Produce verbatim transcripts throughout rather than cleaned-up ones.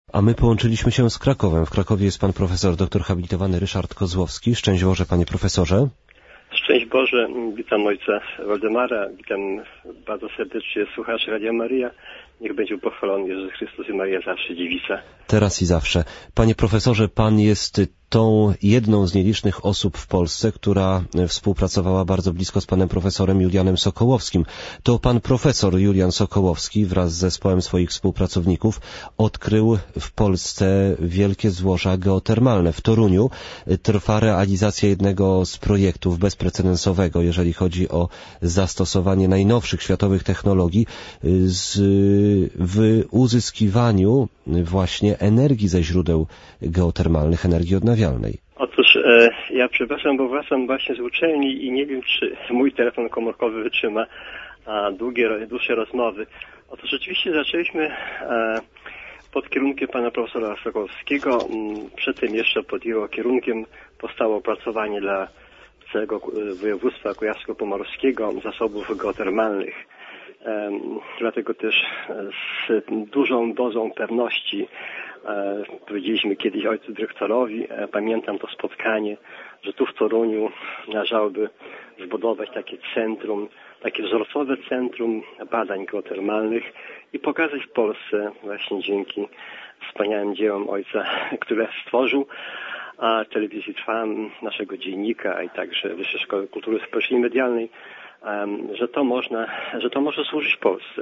A my połączyliśmy się z Krakowem. W Krakowie jest pan profesor doktor habilitowany Ryszard Kozłowski. Szczęść Boże, panie profesorze. Szczęść Boże, witam ojca Waldemara, witam bardzo serdecznie słuchaczy Radia Maryja. Niech będzie pochwalony Jezus Chrystus i Maria zawsze dziewica. Teraz i zawsze. Panie profesorze, pan jest tą jedną z nielicznych osób w Polsce, która współpracowała bardzo blisko z panem profesorem Julianem Sokołowskim. To pan profesor Julian Sokołowski wraz z zespołem swoich współpracowników odkrył w Polsce wielkie złoża geotermalne. W Toruniu trwa realizacja jednego z projektów bezprecedensowego, jeżeli chodzi o zastosowanie najnowszych światowych technologii z, w uzyskiwaniu właśnie energii ze źródeł geotermalnych, energii odnawialnej. Otóż e, ja przepraszam, bo wracam właśnie z uczelni i nie wiem, czy mój telefon komórkowy wytrzyma a, długie, dłuższe rozmowy. Otóż rzeczywiście zaczęliśmy e, pod kierunkiem pana profesora Sokołowskiego. Przedtem jeszcze pod jego kierunkiem powstało opracowanie dla całego województwa kujawsko-pomorskiego zasobów geotermalnych. E, dlatego też z dużą dozą pewności e, powiedzieliśmy kiedyś ojcu dyrektorowi, e, pamiętam to spotkanie, że tu w Toruniu należałoby zbudować takie centrum, takie wzorcowe centrum badań geotermalnych i pokazać w Polsce właśnie dzięki wspaniałym dziełom ojca, które stworzył, a telewizji Trwam, naszego dziennika, a i także Wyższej Szkoły Kultury Społecznej i Medialnej, że to można, że to może służyć Polsce.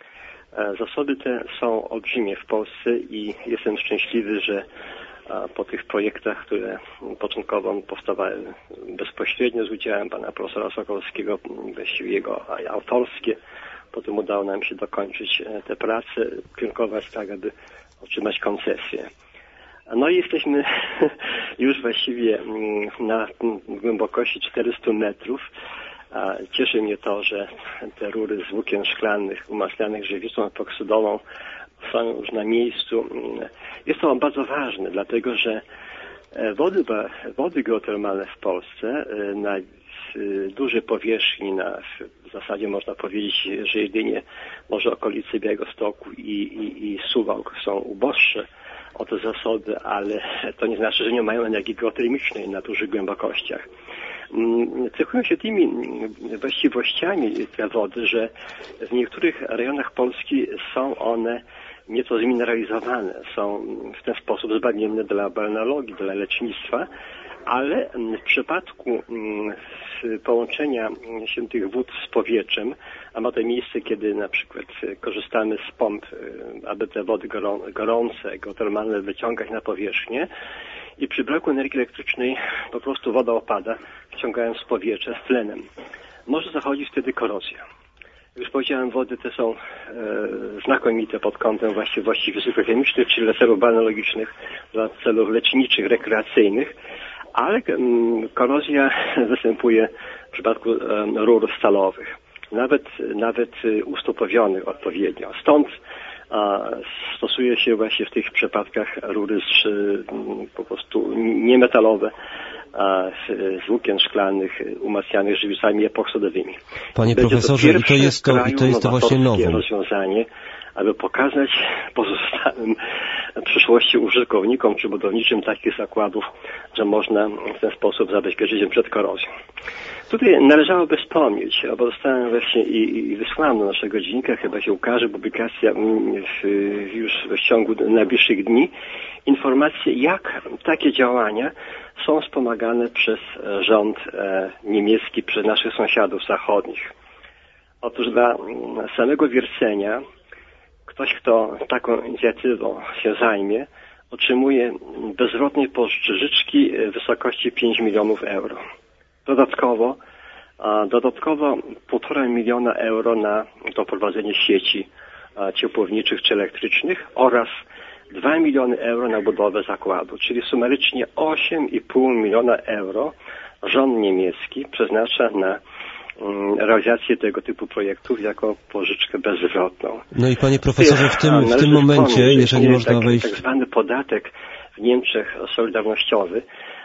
Zasoby te są olbrzymie w Polsce i jestem szczęśliwy, że po tych projektach, które początkowo powstawały bezpośrednio z udziałem pana profesora Sokołowskiego, właściwie jego autorskie, potem udało nam się dokończyć te prace, kierunkować tak, aby otrzymać koncesję. No i jesteśmy już właściwie na głębokości czterystu metrów. Cieszy mnie to, że te rury z włókien szklanych umacnianych żywicą epoksydową są już na miejscu. Jest to bardzo ważne, dlatego że wody, wody geotermalne w Polsce na dużej powierzchni, na, w zasadzie można powiedzieć, że jedynie może okolice Białegostoku i, i, i Suwałk są uboższe o te zasoby, ale to nie znaczy, że nie mają energii geotermicznej na dużych głębokościach. Cechują się tymi właściwościami te wody, że w niektórych rejonach Polski są one nieco zmineralizowane, są w ten sposób zbawienne dla balneologii, dla lecznictwa, ale w przypadku połączenia się tych wód z powietrzem, a ma to miejsce, kiedy na przykład korzystamy z pomp, aby te wody gorące, geotermalne wyciągać na powierzchnię i przy braku energii elektrycznej po prostu woda opada, wciągając z powietrza z tlenem. Może zachodzić wtedy korozja. Jak już powiedziałem, wody te są e, znakomite pod kątem właściwości fizykochemicznych, czyli dla celów balneologicznych, dla celów leczniczych, rekreacyjnych, ale m, korozja występuje w przypadku e, rur stalowych, nawet, nawet ustopowionych odpowiednio. Stąd a, stosuje się właśnie w tych przypadkach rury z, po prostu niemetalowe, a, z włókien szklanych umacnianych żywicami epoksydowymi. Panie Będzie profesorze, to i to jest to, i to, jest to właśnie nowe rozwiązanie, aby pokazać pozostałym w przyszłości użytkownikom czy budowniczym takich zakładów, że można w ten sposób zabezpieczyć się przed korozją. Tutaj należałoby wspomnieć, bo dostałem właśnie i, i wysłałem do naszego dziennika, chyba się ukaże publikacja w, już w ciągu najbliższych dni, informacje, jak takie działania są wspomagane przez rząd e, niemiecki, przez naszych sąsiadów zachodnich. Otóż dla samego Wiercenia ktoś, kto taką inicjatywą się zajmie, otrzymuje bezwzględnej pożyczki w wysokości pięć milionów euro. Dodatkowo, a dodatkowo półtora miliona euro na doprowadzenie sieci a, ciepłowniczych czy elektrycznych oraz dwa miliony euro na budowę zakładu, czyli sumarycznie osiem i pół miliona euro rząd niemiecki przeznacza na realizację tego typu projektów jako pożyczkę bezzwrotną. No i panie profesorze, w tym, w tym momencie, jeżeli można tak, wejść... Tak zwany podatek w Niemczech solidarnościowy,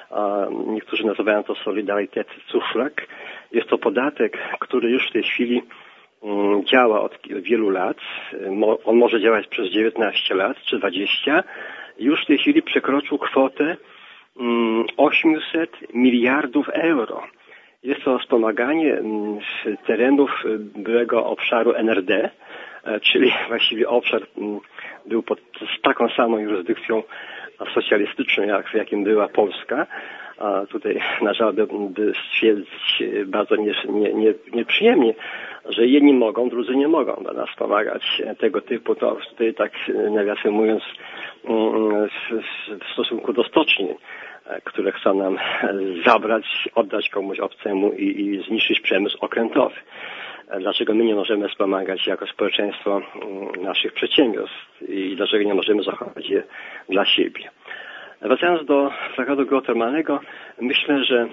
a niektórzy nazywają to Solidarität Zuschlag. Jest to podatek, który już w tej chwili działa od wielu lat. On może działać przez dziewiętnaście lat czy dwadzieścia. Już w tej chwili przekroczył kwotę osiemset miliardów euro. Jest to wspomaganie terenów byłego obszaru N R D, czyli właściwie obszar był pod taką samą jurysdykcją socjalistyczną, jak w jakim była Polska. A tutaj należałoby stwierdzić bardzo nieprzyjemnie, że jedni mogą, drudzy nie mogą nas wspomagać tego typu, to tutaj tak nawiasem mówiąc w stosunku do stoczni, które chcą nam zabrać, oddać komuś obcemu i, i zniszczyć przemysł okrętowy. Dlaczego my nie możemy wspomagać jako społeczeństwo naszych przedsiębiorstw i dlaczego nie możemy zachować je dla siebie. Wracając do zakładu geotermalnego, myślę, że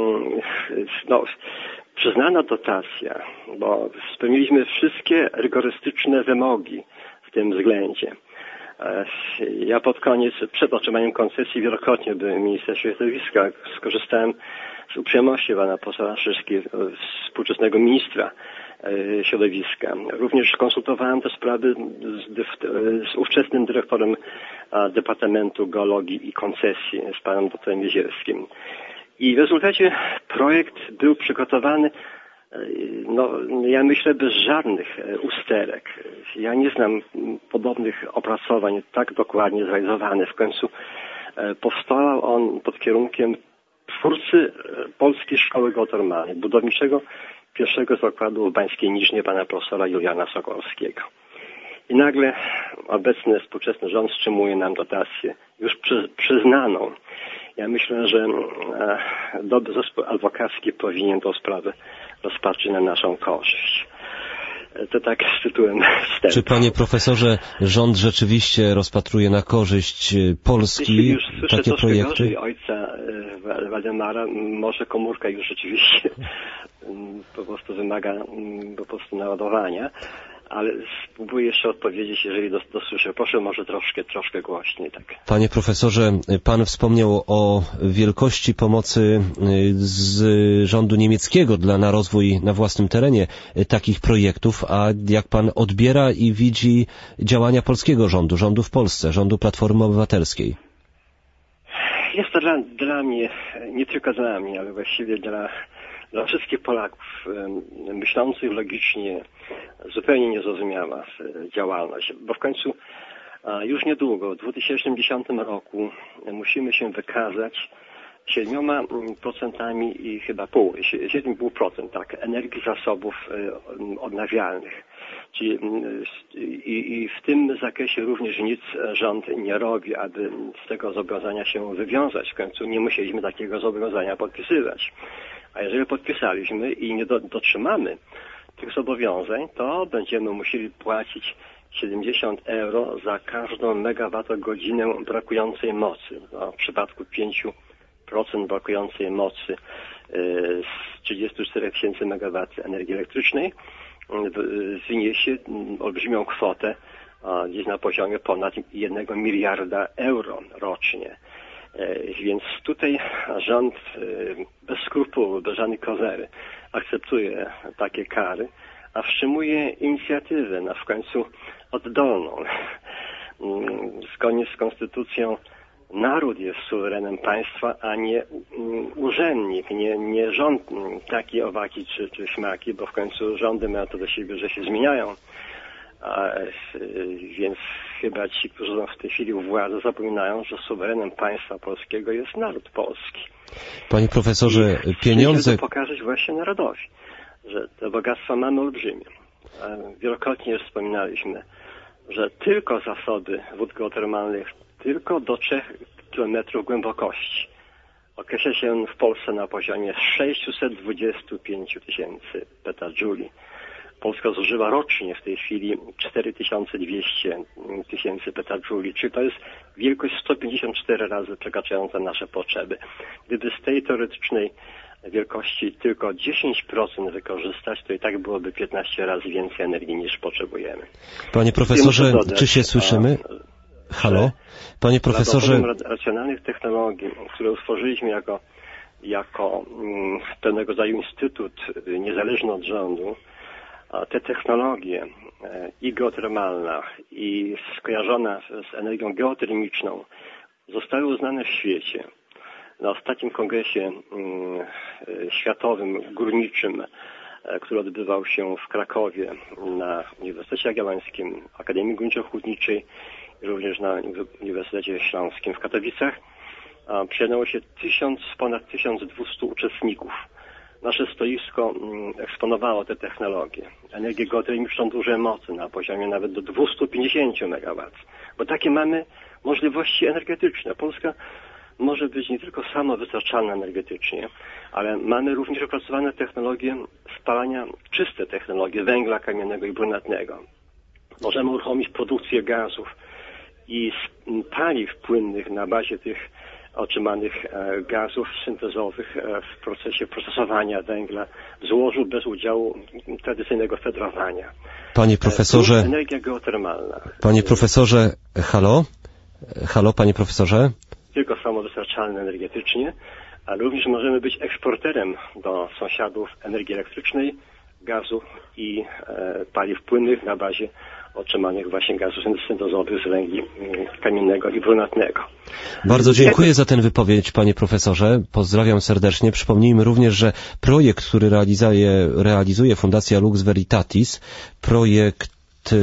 no, przyznana dotacja, bo spełniliśmy wszystkie rygorystyczne wymogi w tym względzie. Ja pod koniec, przed otrzymaniem koncesji wielokrotnie byłem w Ministerstwie Środowiska, skorzystałem z uprzejmości pana posła Szyszki, współczesnego ministra środowiska. Również konsultowałem te sprawy z, z ówczesnym dyrektorem Departamentu Geologii i Koncesji, z panem doktorem Jezierskim. I w rezultacie projekt był przygotowany, no, ja myślę, bez żadnych usterek. Ja nie znam podobnych opracowań tak dokładnie zrealizowanych. W końcu powstał on pod kierunkiem twórcy Polskiej Szkoły Geotermalnej, budowniczego pierwszego zakładu w Bańskiej Niżnie pana profesora Juliana Sokołowskiego. I nagle obecny, współczesny rząd wstrzymuje nam dotację, już przy, przyznaną. Ja myślę, że e, dobry zespół adwokacki powinien tą sprawę rozpatrzyć na naszą korzyść. To tak z tytułem wstępu. Czy panie profesorze, rząd rzeczywiście rozpatruje na korzyść Polski Jeśli już słyszę takie troszkę projekty? gorzej ojca Waldemara, może komórka już rzeczywiście po prostu wymaga po prostu naładowania, ale spróbuję jeszcze odpowiedzieć, jeżeli dosłyszę. Proszę może troszkę, troszkę głośniej. Tak. Panie profesorze, pan wspomniał o wielkości pomocy z rządu niemieckiego dla na rozwój na własnym terenie takich projektów, a jak pan odbiera i widzi działania polskiego rządu, rządu w Polsce, rządu Platformy Obywatelskiej? Jest to dla, dla mnie, nie tylko dla mnie, ale właściwie dla Dla wszystkich Polaków myślących logicznie zupełnie niezrozumiała działalność, bo w końcu już niedługo, w dwa tysiące dziesiątym roku musimy się wykazać siedmioma procentami i chyba pół, siedem i pół procent, tak, energii zasobów odnawialnych. Czyli i, i w tym zakresie również nic rząd nie robi, aby z tego zobowiązania się wywiązać. W końcu nie musieliśmy takiego zobowiązania podpisywać. A jeżeli podpisaliśmy i nie do, dotrzymamy tych zobowiązań, to będziemy musieli płacić siedemdziesiąt euro za każdą megawattogodzinę brakującej mocy. No, w przypadku pięć procent brakującej mocy z trzydziestu czterech tysięcy megawatów energii elektrycznej wyniesie olbrzymią kwotę gdzieś na poziomie ponad jednego miliarda euro rocznie. Więc tutaj rząd bez skrupułów, bez żadnej kozery akceptuje takie kary, a wstrzymuje inicjatywę na w końcu oddolną. Zgodnie z konstytucją naród jest suwerenem państwa, a nie urzędnik, nie, nie rząd taki, owaki czy, czy śmaki, bo w końcu rządy mają to do siebie, że się zmieniają. A, więc chyba ci, którzy są w tej chwili u władzy, zapominają, że suwerenem państwa polskiego jest naród polski. Panie profesorze, I pieniądze... chcę to pokazać właśnie narodowi, że te bogactwa mamy olbrzymie. Wielokrotnie już wspominaliśmy, że tylko zasoby wód geotermalnych tylko do trzech kilometrów głębokości określa się w Polsce na poziomie sześćset dwadzieścia pięć tysięcy petajuli. Polska zużywa rocznie w tej chwili cztery tysiące dwieście tysięcy petajuli, czyli to jest wielkość sto pięćdziesiąt cztery razy przekraczająca nasze potrzeby. Gdyby z tej teoretycznej wielkości tylko dziesięć procent wykorzystać, to i tak byłoby piętnaście razy więcej energii niż potrzebujemy. Panie profesorze, dodać, czy się słyszymy? Halo? Panie profesorze... Dla racjonalnych technologii, które utworzyliśmy jako, jako mm, pewnego rodzaju instytut niezależny od rządu, te technologie i geotermalna, i skojarzona z energią geotermiczną zostały uznane w świecie. Na ostatnim kongresie światowym, górniczym, który odbywał się w Krakowie na Uniwersytecie Jagiellońskim, Akademii Górniczo-Hutniczej, również na Uniwersytecie Śląskim w Katowicach, przyjechało się tysiąc, ponad tysiąc dwieście uczestników. Nasze stoisko eksponowało te technologie. Energię geotermiczną duże mocy na poziomie nawet do dwieście pięćdziesiąt megawatów. Bo takie mamy możliwości energetyczne. Polska może być nie tylko samowystarczalna energetycznie, ale mamy również opracowane technologie spalania, czyste technologie węgla kamiennego i brunatnego. Możemy uruchomić produkcję gazów i paliw płynnych na bazie tych otrzymanych gazów syntezowych w procesie procesowania węgla w złożu bez udziału tradycyjnego fedrowania. Panie profesorze... Energia geotermalna. Panie profesorze, halo? Halo, panie profesorze? Tylko samowystarczalne energetycznie, a również możemy być eksporterem do sąsiadów energii elektrycznej, gazu i e, paliw płynnych na bazie otrzymanych właśnie gazów syntezowych z węgli kamiennego i brunatnego. Bardzo dziękuję za tę wypowiedź, panie profesorze. Pozdrawiam serdecznie. Przypomnijmy również, że projekt, który realizuje, realizuje Fundacja Lux Veritatis, projekt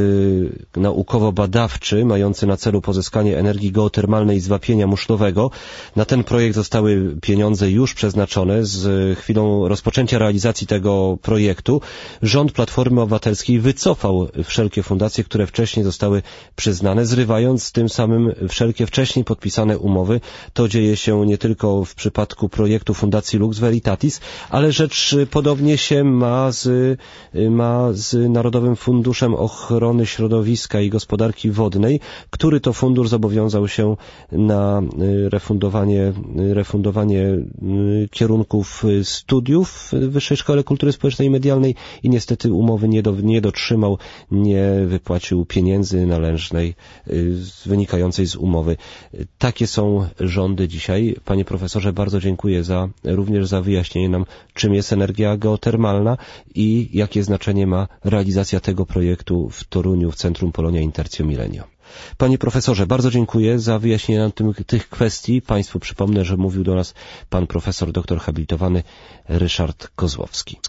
naukowo-badawczy mający na celu pozyskanie energii geotermalnej z wapienia muszlowego. Na ten projekt zostały pieniądze już przeznaczone. Z chwilą rozpoczęcia realizacji tego projektu rząd Platformy Obywatelskiej wycofał wszelkie fundacje, które wcześniej zostały przyznane, zrywając tym samym wszelkie wcześniej podpisane umowy. To dzieje się nie tylko w przypadku projektu Fundacji Lux Veritatis, ale rzecz podobnie się ma z, ma z Narodowym Funduszem Ochrony Ochrony Środowiska i Gospodarki Wodnej, który to fundusz zobowiązał się na refundowanie, refundowanie kierunków studiów w Wyższej Szkole Kultury Społecznej i Medialnej i niestety umowy nie, do, nie dotrzymał, nie wypłacił pieniędzy należnej wynikającej z umowy. Takie są rządy dzisiaj. Panie profesorze, bardzo dziękuję za, również za wyjaśnienie nam, czym jest energia geotermalna i jakie znaczenie ma realizacja tego projektu w Toruniu w Centrum Polonia Intertio Millenium. Panie profesorze, bardzo dziękuję za wyjaśnienie nam tym, tych kwestii. Państwu przypomnę, że mówił do nas pan profesor doktor habilitowany Ryszard Kozłowski.